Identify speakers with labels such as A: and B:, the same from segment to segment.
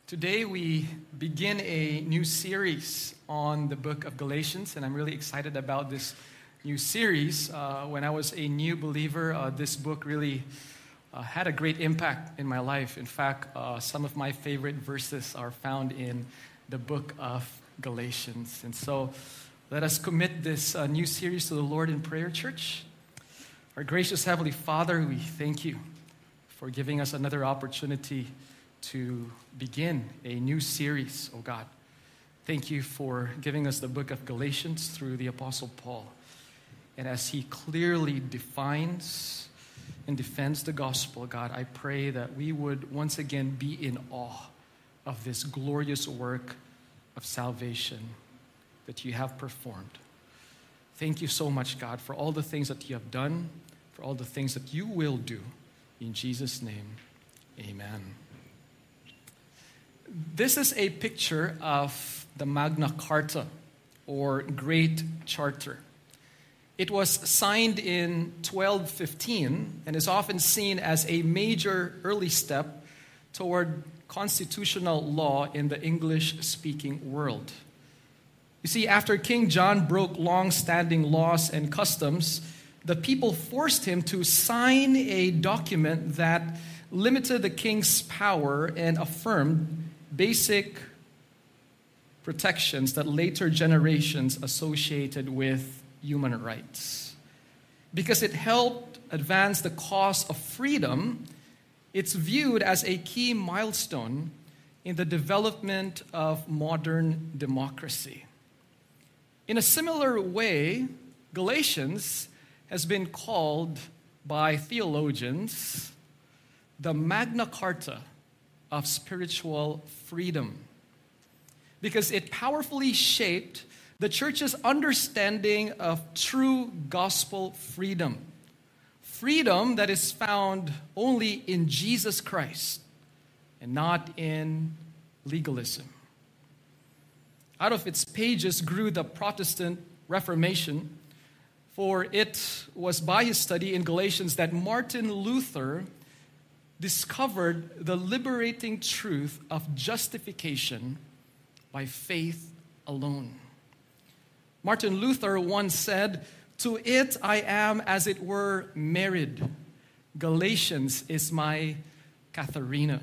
A: Today we begin a new series on the book of Galatians, and I'm really excited about this new series. When I was a new believer, this book really had a great impact in my life. In fact, some of my favorite verses are found in the book of Galatians. And so let us commit this new series to the Lord in prayer, church. Our gracious Heavenly Father, we thank you for giving us another opportunity to begin a new series, oh God. Thank you for giving us the book of Galatians through the Apostle Paul. And as he clearly defines and defends the gospel, God, I pray that we would once again be in awe of this glorious work of salvation that you have performed. Thank you so much, God, for all the things that you have done, for all the things that you will do. In Jesus' name, amen. This is a picture of the Magna Carta, or Great Charter. It was signed in 1215 and is often seen as a major early step toward constitutional law in the English-speaking world. You see, after King John broke long-standing laws and customs, the people forced him to sign a document that limited the king's power and affirmed basic protections that later generations associated with human rights. Because it helped advance the cause of freedom, it's viewed as a key milestone in the development of modern democracy. In a similar way, Galatians has been called by theologians the Magna Carta of spiritual freedom, because it powerfully shaped the church's understanding of true gospel freedom. Freedom that is found only in Jesus Christ and not in legalism. Out of its pages grew the Protestant Reformation, for it was by his study in Galatians that Martin Luther discovered the liberating truth of justification by faith alone. Martin Luther once said, "To it I am as it were married. Galatians is my Katharina."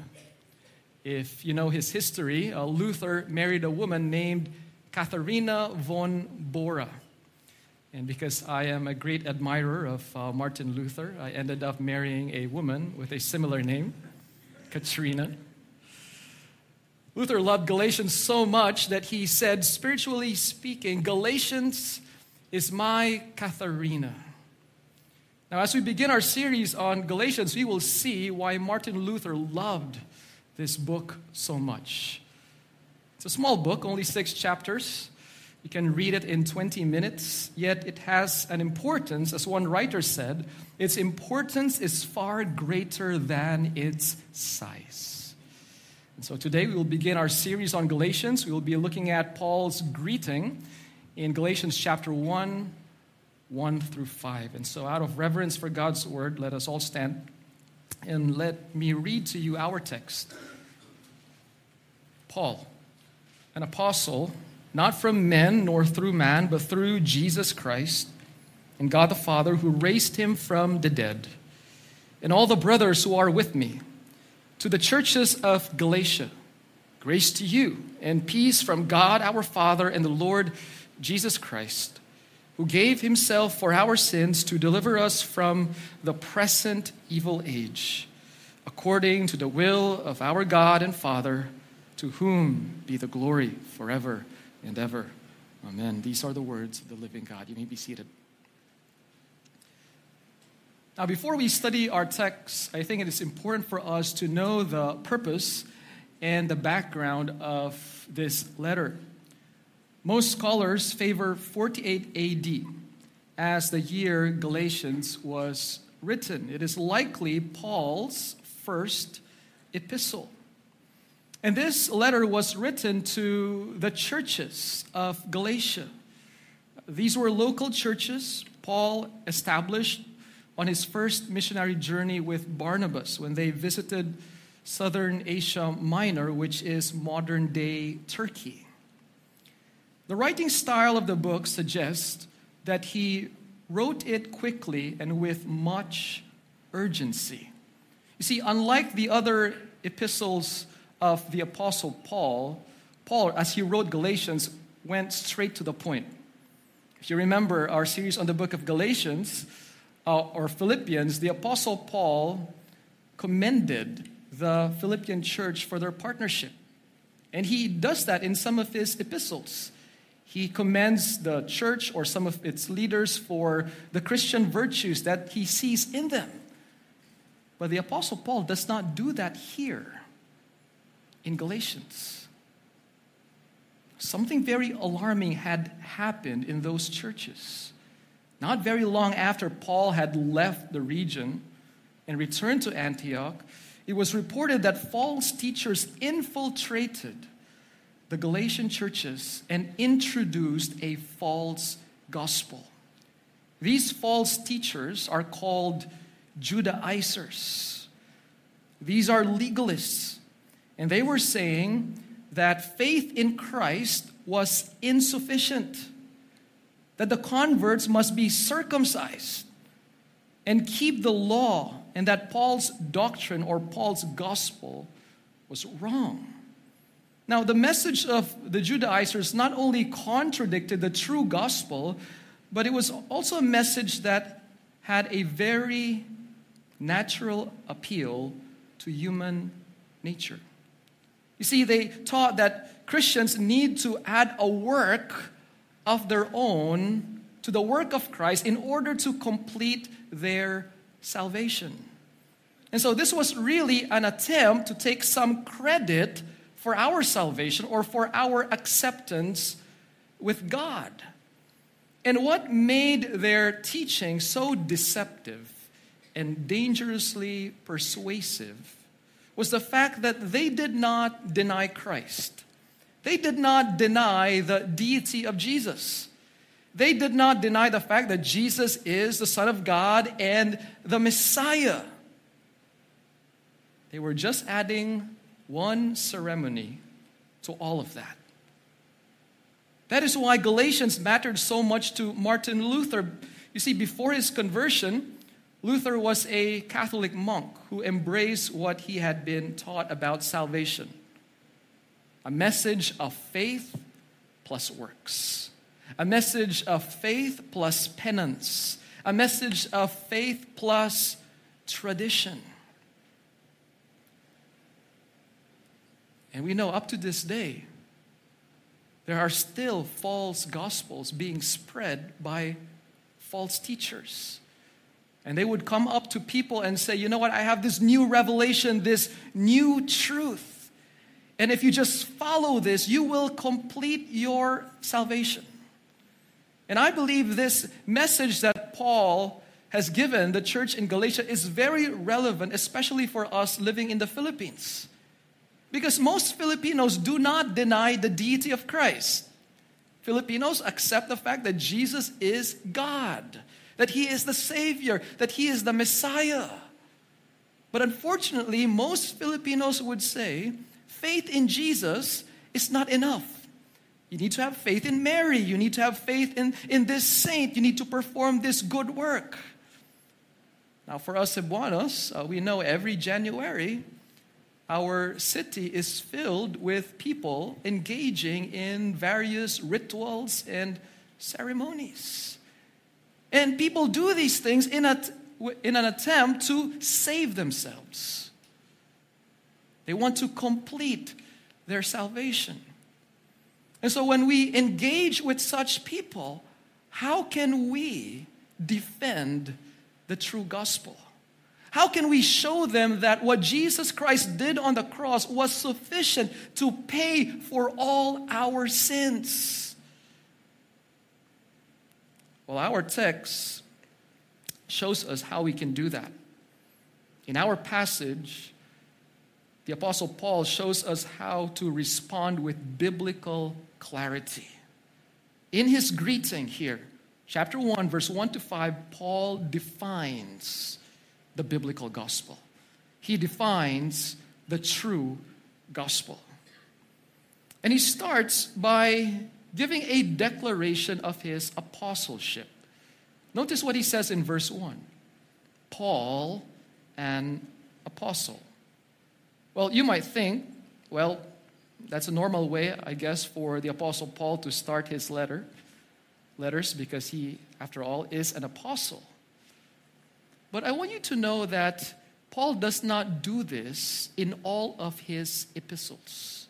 A: If you know his history, Luther married a woman named Katharina von Bora. And because I am a great admirer of Martin Luther, I ended up marrying a woman with a similar name, Katrina. Luther loved Galatians so much that he said, spiritually speaking, Galatians is my Katharina. Now, as we begin our series on Galatians, we will see why Martin Luther loved this book so much. It's a small book, only 6 chapters. You can read it in 20 minutes, yet it has an importance. As one writer said, its importance is far greater than its size. And so today we will begin our series on Galatians. We will be looking at Paul's greeting in Galatians chapter 1, 1 through 5. And so out of reverence for God's word, let us all stand and let me read to you our text. Paul, an apostle, not from men nor through man, but through Jesus Christ and God the Father who raised him from the dead, and all the brothers who are with me, to the churches of Galatia, grace to you and peace from God our Father and the Lord Jesus Christ, who gave himself for our sins to deliver us from the present evil age, according to the will of our God and Father, to whom be the glory forever and ever. Amen. These are the words of the living God. You may be seated. Now, before we study our text, I think it is important for us to know the purpose and the background of this letter. Most scholars favor 48 AD as the year Galatians was written. It is likely Paul's first epistle. And this letter was written to the churches of Galatia. These were local churches Paul established on his first missionary journey with Barnabas when they visited southern Asia Minor, which is modern-day Turkey. The writing style of the book suggests that he wrote it quickly and with much urgency. You see, unlike the other epistles of the Apostle Paul, as he wrote Galatians, went straight to the point. If you remember our series on the book of Galatians, or Philippians, the Apostle Paul commended the Philippian church for their partnership. And he does that in some of his epistles. He commends the church or some of its leaders for the Christian virtues that he sees in them. But the Apostle Paul does not do that here in Galatians. Something very alarming had happened in those churches. Not very long after Paul had left the region and returned to Antioch, it was reported that false teachers infiltrated the Galatian churches and introduced a false gospel. These false teachers are called Judaizers. These are legalists, and they were saying that faith in Christ was insufficient, that the converts must be circumcised and keep the law, and that Paul's doctrine or Paul's gospel was wrong. Now, the message of the Judaizers not only contradicted the true gospel, but it was also a message that had a very natural appeal to human nature. You see, they taught that Christians need to add a work of their own to the work of Christ in order to complete their salvation. And so this was really an attempt to take some credit for our salvation or for our acceptance with God. And what made their teaching so deceptive and dangerously persuasive was the fact that they did not deny Christ. They did not deny the deity of Jesus. They did not deny the fact that Jesus is the Son of God and the Messiah. They were just adding one ceremony to all of that. That is why Galatians mattered so much to Martin Luther. You see, before his conversion, Luther was a Catholic monk who embraced what he had been taught about salvation. A message of faith plus works. A message of faith plus penance. A message of faith plus tradition. And we know up to this day, there are still false gospels being spread by false teachers. And they would come up to people and say, you know what, I have this new revelation, this new truth. And if you just follow this, you will complete your salvation. And I believe this message that Paul has given the church in Galatia is very relevant, especially for us living in the Philippines. Because most Filipinos do not deny the deity of Christ. Filipinos accept the fact that Jesus is God, that He is the Savior, that He is the Messiah. But unfortunately, most Filipinos would say, faith in Jesus is not enough. You need to have faith in Mary. You need to have faith in this saint. You need to perform this good work. Now, for us Cebuanos, we know every January, our city is filled with people engaging in various rituals and ceremonies. And people do these things in an attempt to save themselves. They want to complete their salvation. And so when we engage with such people, how can we defend the true gospel? How can we show them that what Jesus Christ did on the cross was sufficient to pay for all our sins? Well, our text shows us how we can do that. In our passage, the Apostle Paul shows us how to respond with biblical clarity. In his greeting here, chapter 1, verse 1 to 5, Paul defines the biblical gospel. He defines the true gospel. And he starts by giving a declaration of his apostleship. Notice what he says in verse 1. Paul, an apostle. Well, you might think, well, that's a normal way, I guess, for the Apostle Paul to start his letters, because he, after all, is an apostle. But I want you to know that Paul does not do this in all of his epistles.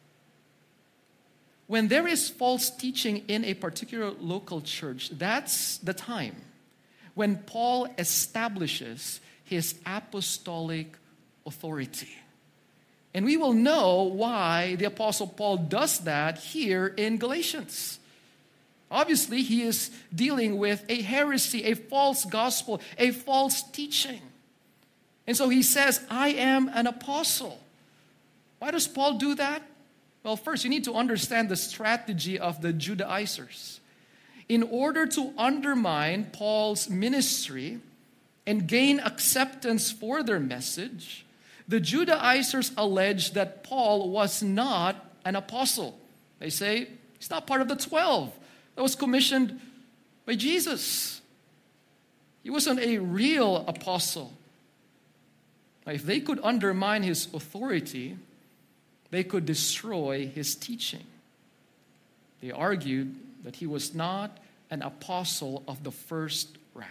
A: When there is false teaching in a particular local church, that's the time when Paul establishes his apostolic authority. And we will know why the Apostle Paul does that here in Galatians. Obviously, he is dealing with a heresy, a false gospel, a false teaching. And so he says, I am an apostle. Why does Paul do that? Well, first, you need to understand the strategy of the Judaizers. In order to undermine Paul's ministry and gain acceptance for their message, the Judaizers allege that Paul was not an apostle. They say he's not part of the 12 that was commissioned by Jesus. He wasn't a real apostle. Now, if they could undermine his authority, they could destroy his teaching. They argued that he was not an apostle of the first rank.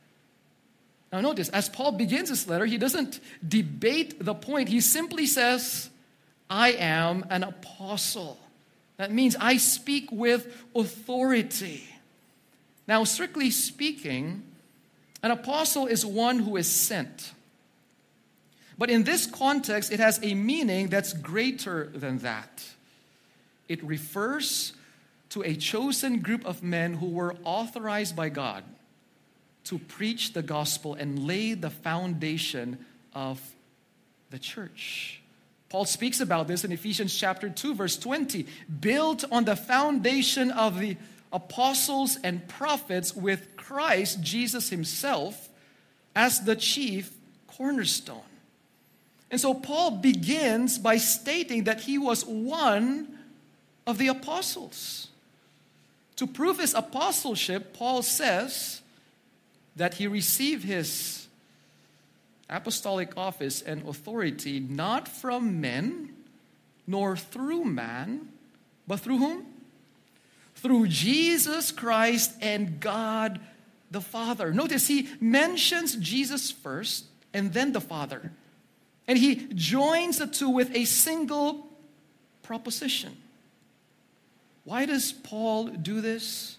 A: Now notice, as Paul begins his letter, he doesn't debate the point. He simply says, I am an apostle. That means I speak with authority. Now, strictly speaking, an apostle is one who is sent. But in this context, it has a meaning that's greater than that. It refers to a chosen group of men who were authorized by God to preach the gospel and lay the foundation of the church. Paul speaks about this in Ephesians chapter 2, verse 20. Built on the foundation of the apostles and prophets, with Christ Jesus himself as the chief cornerstone. And so Paul begins by stating that he was one of the apostles. To prove his apostleship, Paul says that he received his apostolic office and authority not from men, nor through man, but through whom? Through Jesus Christ and God the Father. Notice he mentions Jesus first and then the Father. And he joins the two with a single proposition. Why does Paul do this?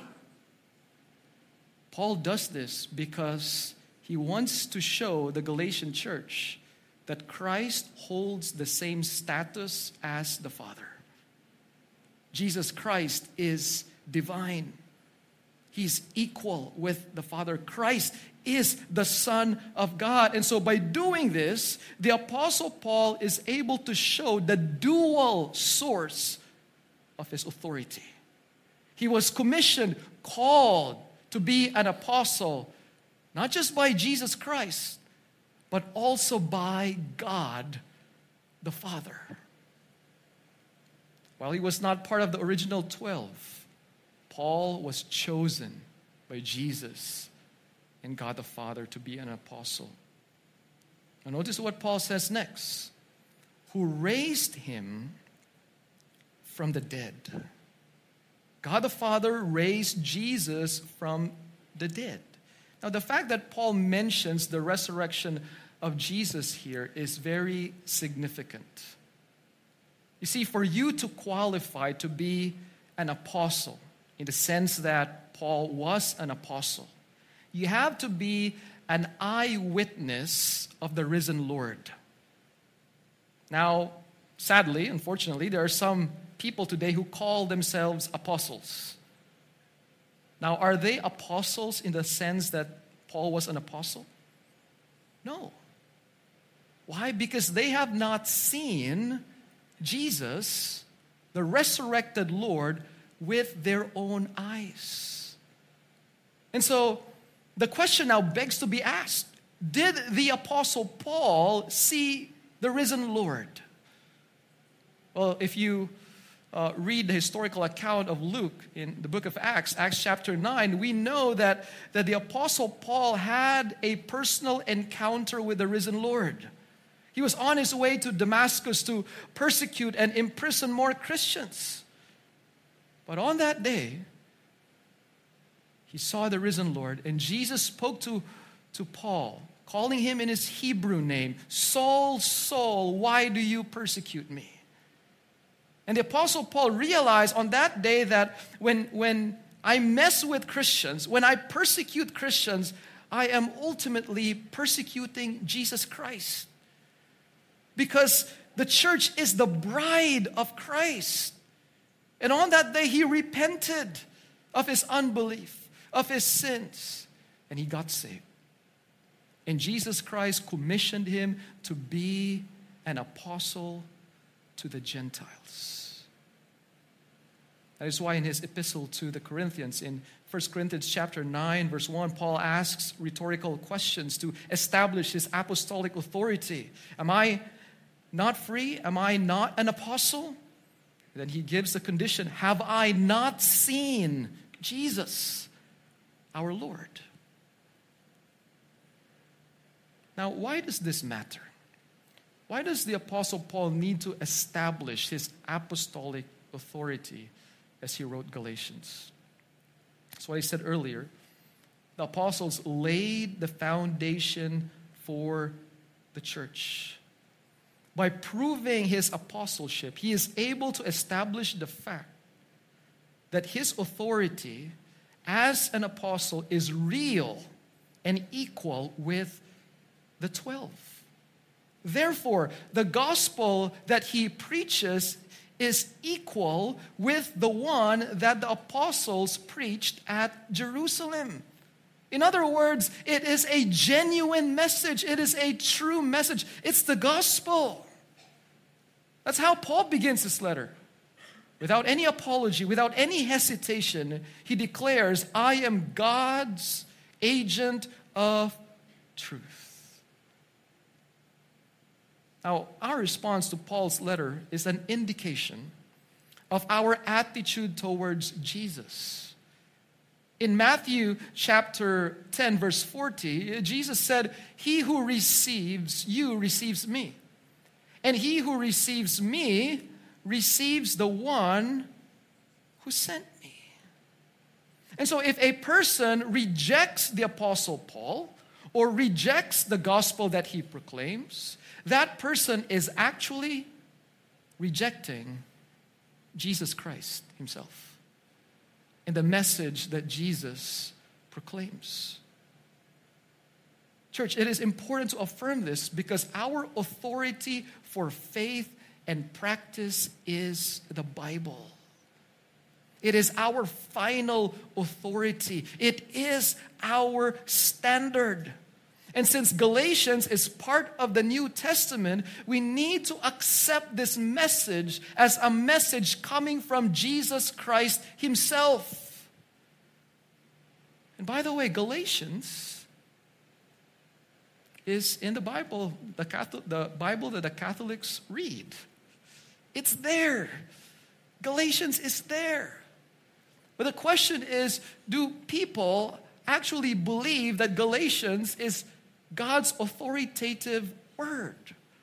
A: Paul does this because he wants to show the Galatian church that Christ holds the same status as the Father. Jesus Christ is divine. He's equal with the Father. Christ is the Son of God. And so by doing this, the Apostle Paul is able to show the dual source of his authority. He was commissioned, called to be an apostle, not just by Jesus Christ, but also by God the Father. While he was not part of the original 12, Paul was chosen by Jesus and God the Father to be an apostle. Now notice what Paul says next. Who raised him from the dead. God the Father raised Jesus from the dead. Now the fact that Paul mentions the resurrection of Jesus here is very significant. You see, for you to qualify to be an apostle, in the sense that Paul was an apostle, you have to be an eyewitness of the risen Lord. Now, sadly, unfortunately, there are some people today who call themselves apostles. Now, are they apostles in the sense that Paul was an apostle? No. Why? Because they have not seen Jesus, the resurrected Lord, with their own eyes. And so, the question now begs to be asked, did the Apostle Paul see the risen Lord. Well, if you read the historical account of Luke in the book of Acts, Acts chapter 9, we know that the Apostle Paul had a personal encounter with the risen Lord. He was on his way to Damascus to persecute and imprison more Christians. But on that day, he saw the risen Lord, and Jesus spoke to Paul, calling him in his Hebrew name, Saul, Saul, why do you persecute me? And the Apostle Paul realized on that day that when I mess with Christians, when I persecute Christians, I am ultimately persecuting Jesus Christ. Because the church is the bride of Christ. And on that day, he repented of his unbelief, of his sins, and he got saved. And Jesus Christ commissioned him to be an apostle to the Gentiles. That is why in his epistle to the Corinthians, in 1 Corinthians chapter 9, verse 1, Paul asks rhetorical questions to establish his apostolic authority. Am I not free? Am I not an apostle? Then he gives the condition, have I not seen Jesus, our Lord? Now, why does this matter? Why does the Apostle Paul need to establish his apostolic authority as he wrote Galatians? That's what I said earlier. The apostles laid the foundation for the church. By proving his apostleship, he is able to establish the fact that his authority as an apostle is real and equal with the 12. Therefore, the gospel that he preaches is equal with the one that the apostles preached at Jerusalem. In other words, it is a genuine message. It is a true message. It's the gospel. That's how Paul begins his letter. Without any apology, without any hesitation, he declares, I am God's agent of truth. Now, our response to Paul's letter is an indication of our attitude towards Jesus. In Matthew chapter 10, verse 40, Jesus said, he who receives you receives me. And he who receives me receives the one who sent me. And so if a person rejects the Apostle Paul or rejects the gospel that he proclaims, that person is actually rejecting Jesus Christ himself and the message that Jesus proclaims. Church, it is important to affirm this because our authority for faith and practice is the Bible. It is our final authority. It is our standard. And since Galatians is part of the New Testament, we need to accept this message as a message coming from Jesus Christ himself. And by the way, Galatians is in the Bible, the Bible that the Catholics read. It's there. Galatians is there. But the question is, do people actually believe that Galatians is God's authoritative word?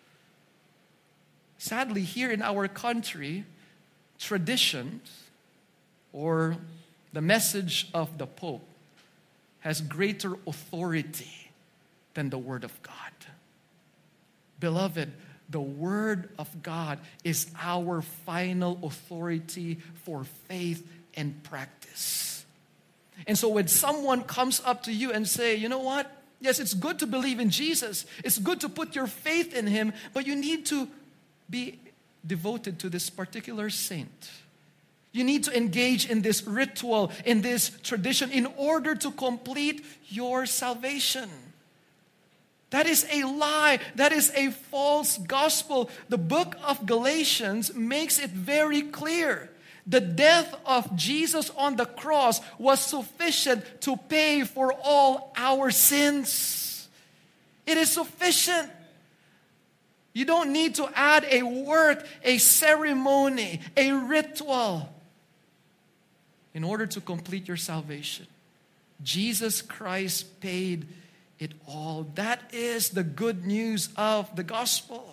A: Sadly, here in our country, traditions or the message of the Pope has greater authority than the Word of God. Beloved, the Word of God is our final authority for faith and practice. And so when someone comes up to you and say, you know what? Yes, it's good to believe in Jesus. It's good to put your faith in Him, but you need to be devoted to this particular saint. You need to engage in this ritual, in this tradition, in order to complete your salvation. That is a lie. That is a false gospel. The book of Galatians makes it very clear. The death of Jesus on the cross was sufficient to pay for all our sins. It is sufficient. You don't need to add a work, a ceremony, a ritual in order to complete your salvation. Jesus Christ paid it all. That is the good news of the gospel.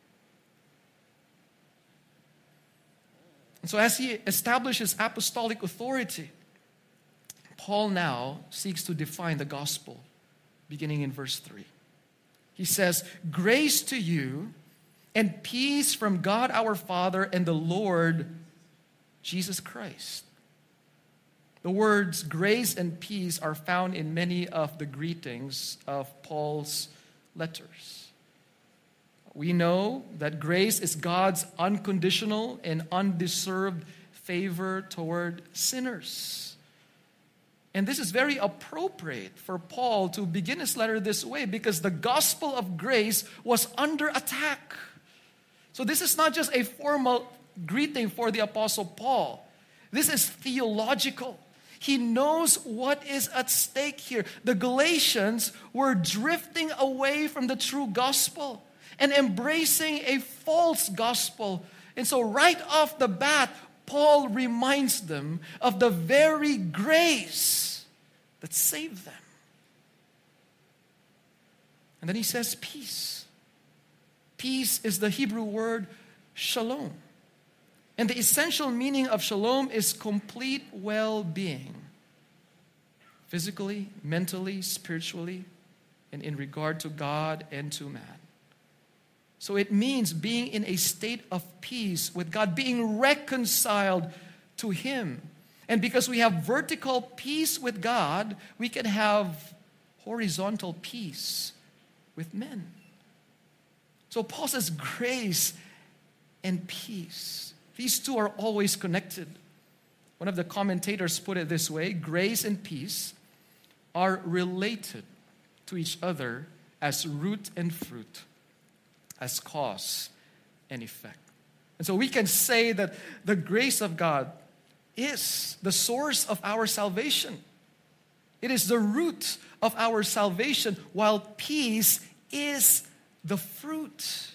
A: And so as he establishes apostolic authority, Paul now seeks to define the gospel, beginning in verse 3. He says, "Grace to you and peace from God our Father and the Lord Jesus Christ." The words grace and peace are found in many of the greetings of Paul's letters. We know that grace is God's unconditional and undeserved favor toward sinners. And this is very appropriate for Paul to begin his letter this way because the gospel of grace was under attack. So this is not just a formal greeting for the Apostle Paul. This is theological. He knows what is at stake here. The Galatians were drifting away from the true gospel and embracing a false gospel. And so right off the bat, Paul reminds them of the very grace that saved them. And then he says peace. Peace is the Hebrew word shalom. And the essential meaning of shalom is complete well-being. Physically, mentally, spiritually, and in regard to God and to man. So it means being in a state of peace with God, being reconciled to Him. And because we have vertical peace with God, we can have horizontal peace with men. So Paul says grace and peace. These two are always connected. One of the commentators put it this way: grace and peace are related to each other as root and fruit, as cause and effect. And so we can say that the grace of God is the source of our salvation. It is the root of our salvation, while peace is the fruit.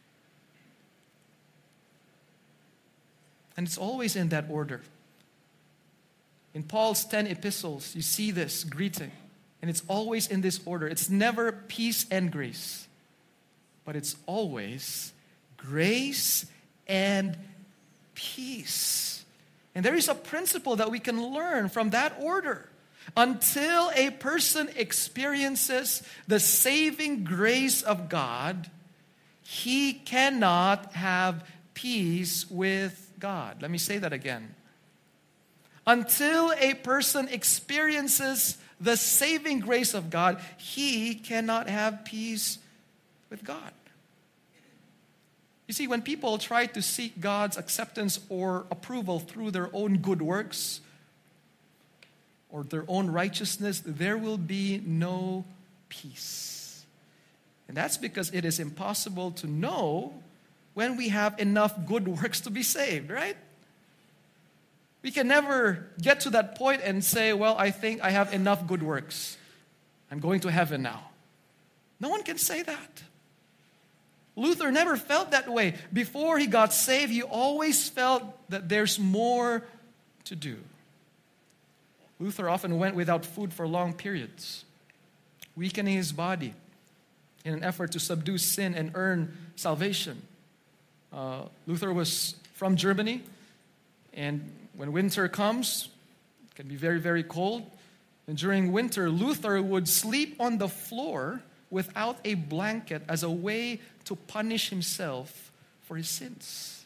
A: And it's always in that order. In Paul's 10 epistles, you see this greeting. And it's always in this order. It's never peace and grace. But it's always grace and peace. And there is a principle that we can learn from that order. Until a person experiences the saving grace of God, he cannot have peace with God. Let me say that again. Until a person experiences the saving grace of God, he cannot have peace with God. You see, when people try to seek God's acceptance or approval through their own good works or their own righteousness, there will be no peace. And that's because it is impossible to know when we have enough good works to be saved, right? We can never get to that point and say, well, I think I have enough good works. I'm going to heaven now. No one can say that. Luther never felt that way. Before he got saved, he always felt that there's more to do. Luther often went without food for long periods, weakening his body in an effort to subdue sin and earn salvation. Luther was from Germany, and when winter comes, it can be very, very cold. And during winter, Luther would sleep on the floor without a blanket as a way to punish himself for his sins.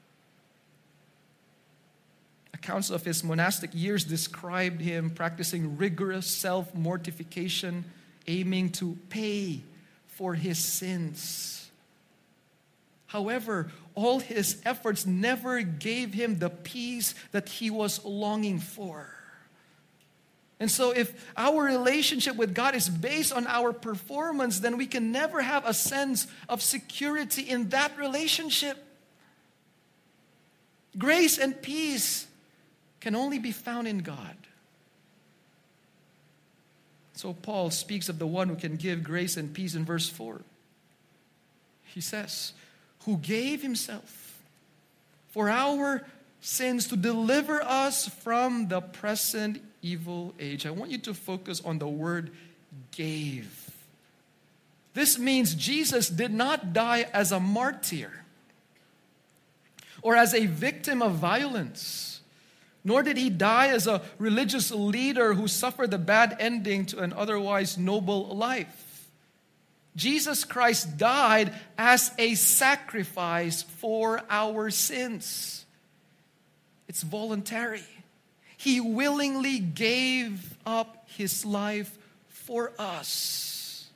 A: Accounts of his monastic years described him practicing rigorous self-mortification, aiming to pay for his sins. However, all his efforts never gave him the peace that he was longing for. And so if our relationship with God is based on our performance, then we can never have a sense of security in that relationship. Grace and peace can only be found in God. So Paul speaks of the one who can give grace and peace in verse 4. he says, who gave himself for our sins to deliver us from the present evil age. I want you to focus on the word gave. This means Jesus did not die as a martyr or as a victim of violence, nor did he die as a religious leader who suffered a bad ending to an otherwise noble life. Jesus Christ died as a sacrifice for our sins. It's voluntary. He willingly gave up his life for us.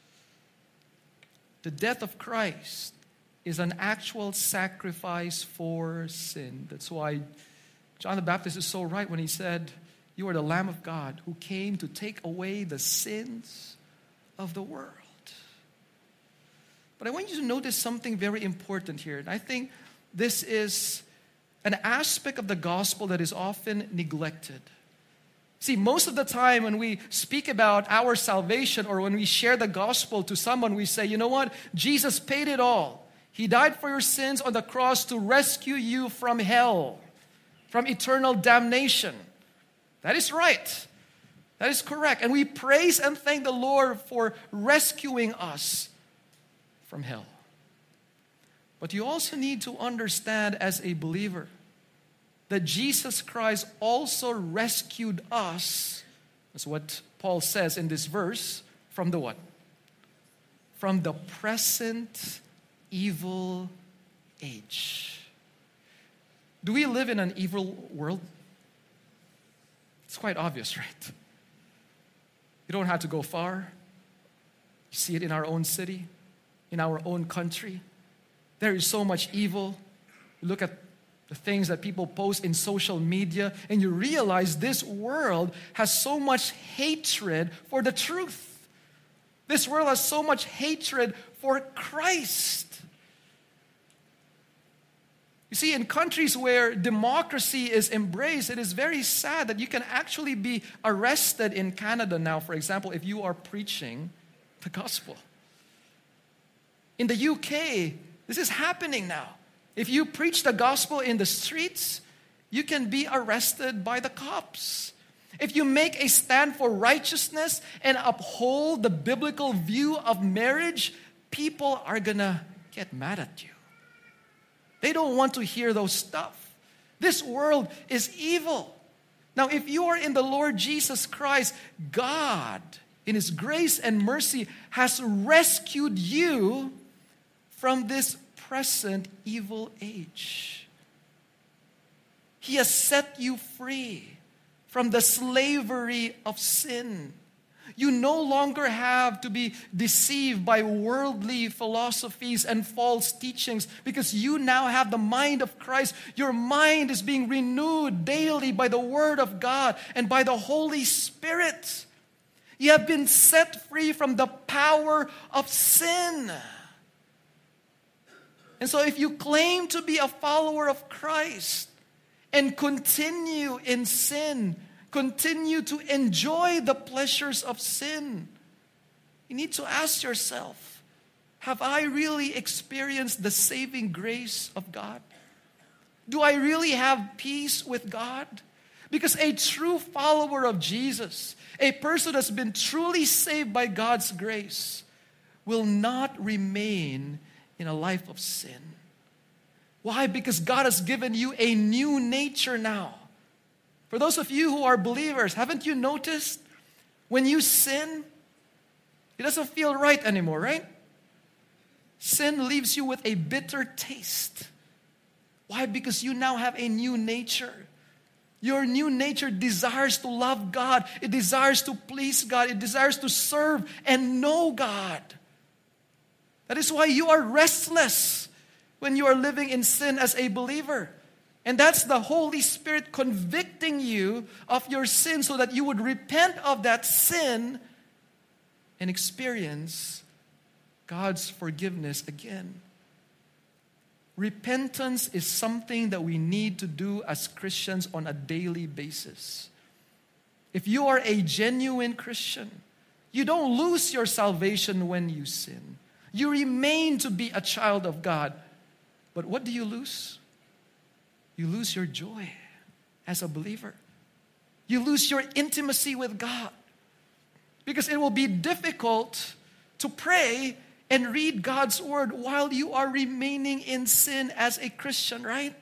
A: The death of Christ is an actual sacrifice for sin. That's why John the Baptist is so right when he said, "You are the Lamb of God who came to take away the sins of the world." But I want you to notice something very important here. And I think this is an aspect of the gospel that is often neglected. See, most of the time when we speak about our salvation or when we share the gospel to someone, we say, you know what? Jesus paid it all. He died for your sins on the cross to rescue you from hell, from eternal damnation. That is right. That is correct. And we praise and thank the Lord for rescuing us from hell. But you also need to understand as a believer that Jesus Christ also rescued us. That's what Paul says in this verse. From the what? From the present evil age. Do we live in an evil world? It's quite obvious, right? You don't have to go far. You see it in our own city, in our own country. There is so much evil. You look at the things that people post in social media, and you realize this world has so much hatred for the truth. This world has so much hatred for Christ. You see, in countries where democracy is embraced, it is very sad that you can actually be arrested in Canada now, for example, if you are preaching the gospel. In the UK, this is happening now. If you preach the gospel in the streets, you can be arrested by the cops. If you make a stand for righteousness and uphold the biblical view of marriage, people are gonna get mad at you. They don't want to hear those stuff. This world is evil. Now, if you are in the Lord Jesus Christ, God, in His grace and mercy, has rescued you from this present evil age. He has set you free from the slavery of sin. You no longer have to be deceived by worldly philosophies and false teachings because you now have the mind of Christ. Your mind is being renewed daily by the Word of God and by the Holy Spirit. You have been set free from the power of sin. And so if you claim to be a follower of Christ and continue in sin, continue to enjoy the pleasures of sin, you need to ask yourself, have I really experienced the saving grace of God? Do I really have peace with God? Because a true follower of Jesus, a person that's been truly saved by God's grace, will not remain in a life of sin. Why? Because God has given you a new nature now. For those of you who are believers, haven't you noticed when you sin, it doesn't feel right anymore, right? Sin leaves you with a bitter taste. Why? Because you now have a new nature. Your new nature desires to love God. It desires to please God. It desires to serve and know God. That is why you are restless when you are living in sin as a believer. And that's the Holy Spirit convicting you of your sin so that you would repent of that sin and experience God's forgiveness again. Repentance is something that we need to do as Christians on a daily basis. If you are a genuine Christian, you don't lose your salvation when you sin. You remain to be a child of God. But what do you lose? You lose your joy as a believer. You lose your intimacy with God. Because it will be difficult to pray and read God's word while you are remaining in sin as a Christian, right?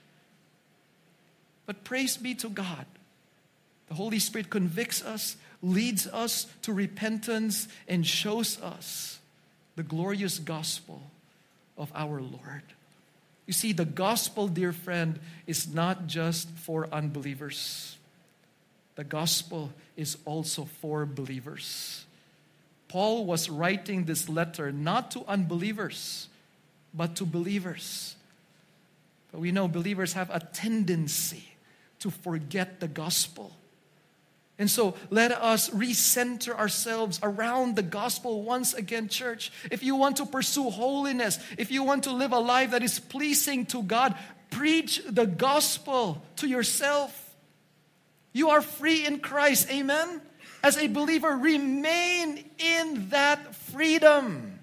A: But praise be to God. The Holy Spirit convicts us, leads us to repentance, and shows us the glorious gospel of our Lord. You see, the gospel, dear friend, is not just for unbelievers. The gospel is also for believers. Paul was writing this letter not to unbelievers, but to believers. But we know believers have a tendency to forget the gospel. And so let us recenter ourselves around the gospel once again, church. If you want to pursue holiness, if you want to live a life that is pleasing to God, preach the gospel to yourself. You are free in Christ, amen? As a believer, remain in that freedom.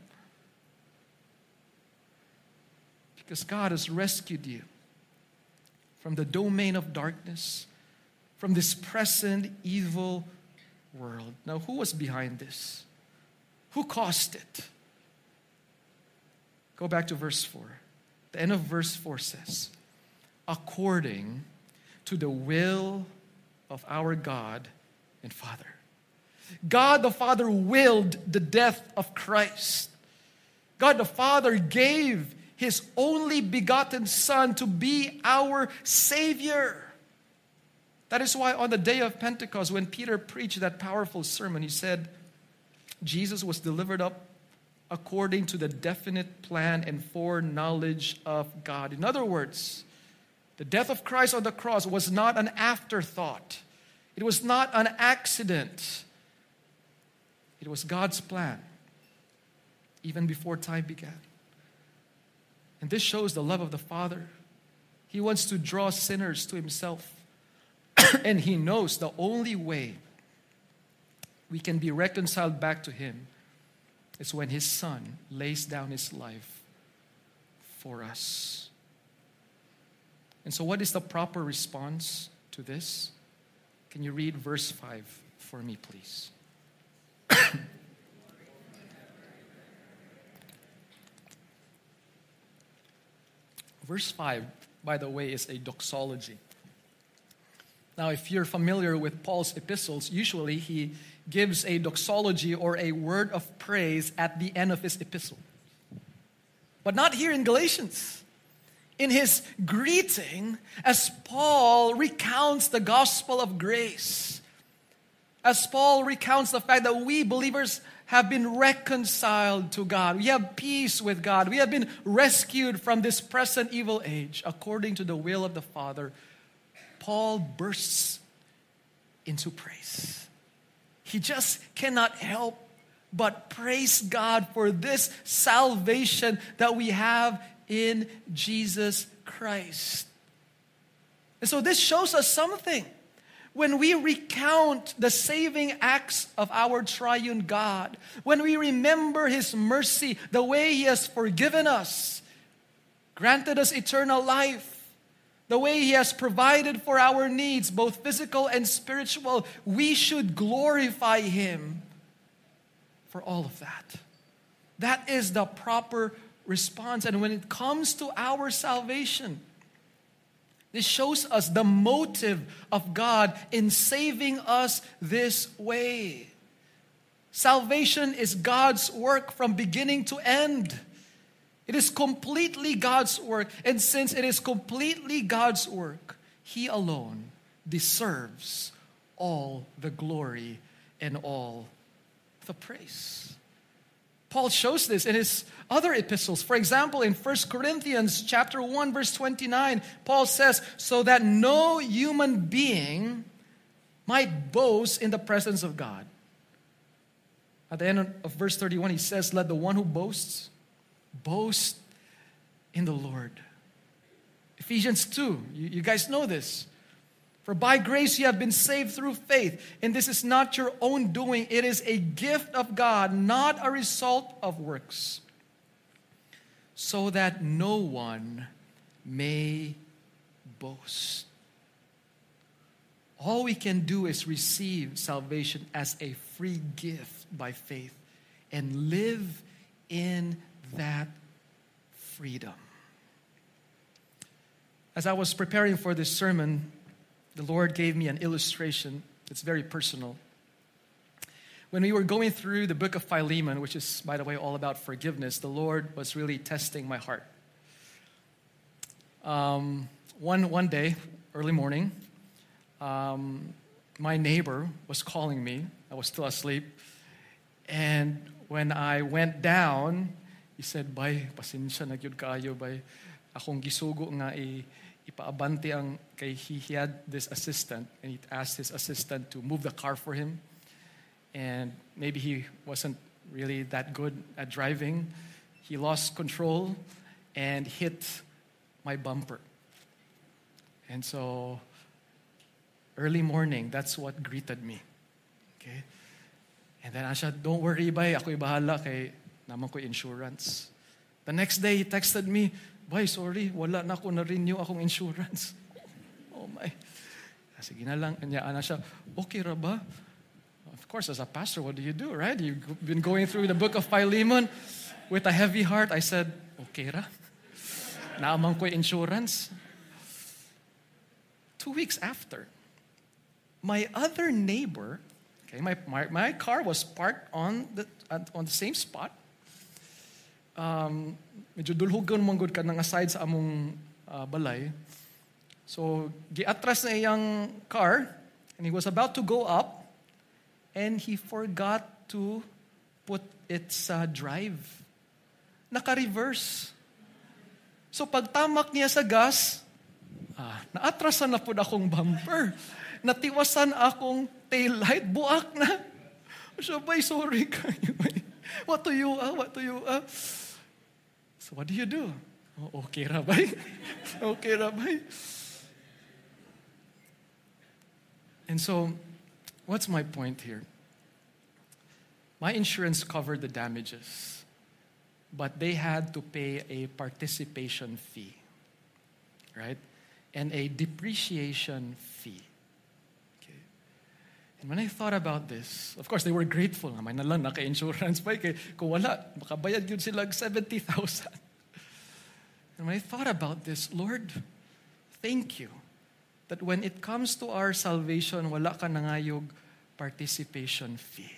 A: Because God has rescued you from the domain of darkness, from this present evil world. Now, who was behind this? Who caused it? Go back to verse 4. The end of verse 4 says, according to the will of our God and Father. God the Father willed the death of Christ. God the Father gave His only begotten Son to be our Savior. That is why on the day of Pentecost, when Peter preached that powerful sermon, he said, Jesus was delivered up according to the definite plan and foreknowledge of God. In other words, the death of Christ on the cross was not an afterthought. It was not an accident. It was God's plan, even before time began. And this shows the love of the Father. He wants to draw sinners to Himself. And He knows the only way we can be reconciled back to Him is when His Son lays down His life for us. And so what is the proper response to this? Can you read verse 5 for me, please? Verse 5, by the way, is a doxology. Now, if you're familiar with Paul's epistles, usually he gives a doxology or a word of praise at the end of his epistle. But not here in Galatians. In his greeting, as Paul recounts the gospel of grace, as Paul recounts the fact that we believers have been reconciled to God, we have peace with God, we have been rescued from this present evil age according to the will of the Father, Paul bursts into praise. He just cannot help but praise God for this salvation that we have in Jesus Christ. And so this shows us something. When we recount the saving acts of our triune God, when we remember His mercy, the way He has forgiven us, granted us eternal life, the way He has provided for our needs, both physical and spiritual, we should glorify Him for all of that. That is the proper response. And when it comes to our salvation, this shows us the motive of God in saving us this way. Salvation is God's work from beginning to end. It is completely God's work. And since it is completely God's work, He alone deserves all the glory and all the praise. Paul shows this in his other epistles. For example, in 1 Corinthians chapter 1, verse 29, Paul says, so that no human being might boast in the presence of God. At the end of verse 31, he says, let the one who boasts, boast in the Lord. Ephesians 2, you guys know this. For by grace you have been saved through faith, and this is not your own doing. It is a gift of God, not a result of works, so that no one may boast. All we can do is receive salvation as a free gift by faith and live in that freedom. As I was preparing for this sermon, the Lord gave me an illustration. It's very personal. When we were going through the book of Philemon, which is, by the way, all about forgiveness, the Lord was really testing my heart. One day, early morning, my neighbor was calling me. I was still asleep. And when I went down, he said, "Bay, pasensya na gyud kaayo, bay. Akong gisugo nga ipaabante ang kay he had this assistant, and he asked his assistant to move the car for him. And maybe he wasn't really that good at driving. He lost control and hit my bumper. And so, early morning, that's what greeted me. Okay? And then I said, "Don't worry, bay, ako'y bahala kay naman ko insurance." The next day, he texted me, "Bay, sorry, wala na ako na-renew akong insurance." Oh my. Sige na lang. Kanya ana siya, "Okay ra ba?" Of course, as a pastor, what do you do, right? You've been going through the book of Philemon with a heavy heart. I said, "Okay ra. Naaman ko insurance." 2 weeks after, my other neighbor, okay, my car was parked on the same spot. Medyo dulhugon mong good ka nang aside sa among balay. So, giatras na iyang car, and he was about to go up, and he forgot to put its drive. Naka-reverse. So, pagtamak niya sa gas, naatrasan na po akong bumper. Natiwasan akong taillight, buak na. So, bay, sorry kayo. What do you? So, what do you do? Oh, okay ra bay? Okay ra bay? And so, what's my point here? My insurance covered the damages, but they had to pay a participation fee, right? And a depreciation fee. Okay. And when I thought about this, of course, they were grateful. May na lang naka-insurance pa. Kung wala, makabayad yun sila 70,000. And when I thought about this, Lord, thank you that when it comes to our salvation, wala ka nangayog participation fee.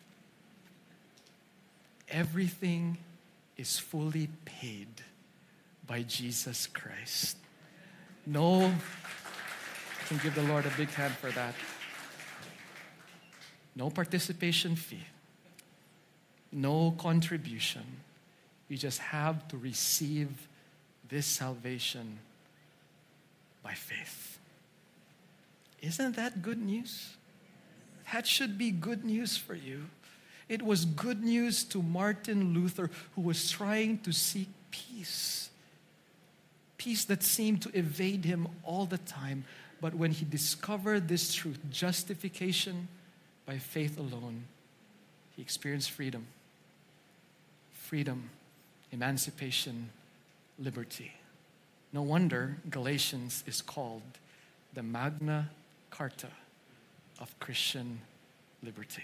A: Everything is fully paid by Jesus Christ. No, I can give the Lord a big hand for that. No participation fee. No contribution. You just have to receive this salvation by faith. Isn't that good news? That should be good news for you. It was good news to Martin Luther, who was trying to seek peace. Peace that seemed to evade him all the time. But when he discovered this truth, justification by faith alone, he experienced freedom. Freedom, emancipation, liberty. No wonder Galatians is called the Magna Carta of Christian liberty.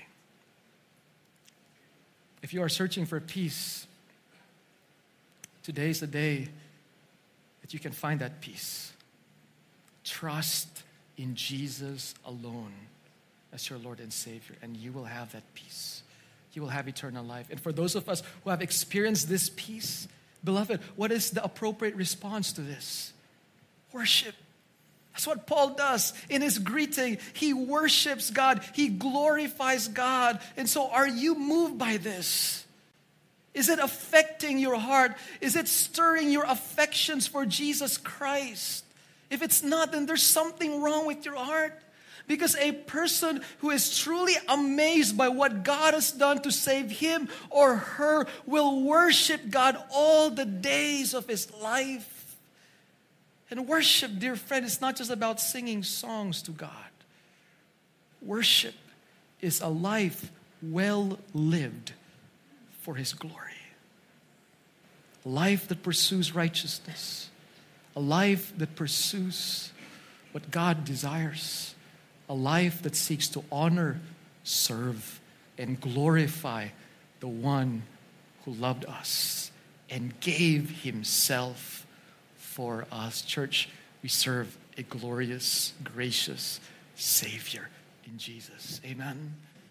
A: If you are searching for peace, today is the day that you can find that peace. Trust in Jesus alone as your Lord and Savior, and you will have that peace. You will have eternal life. And for those of us who have experienced this peace, beloved, what is the appropriate response to this? Worship. That's what Paul does in his greeting. He worships God. He glorifies God. And so are you moved by this? Is it affecting your heart? Is it stirring your affections for Jesus Christ? If it's not, then there's something wrong with your heart. Because a person who is truly amazed by what God has done to save him or her will worship God all the days of his life. And worship, dear friend, is not just about singing songs to God. Worship is a life well lived for His glory. a life that pursues righteousness, a life that pursues what God desires, a life that seeks to honor, serve, and glorify the one who loved us and gave himself for us. Church, we serve a glorious, gracious Savior in Jesus. Amen.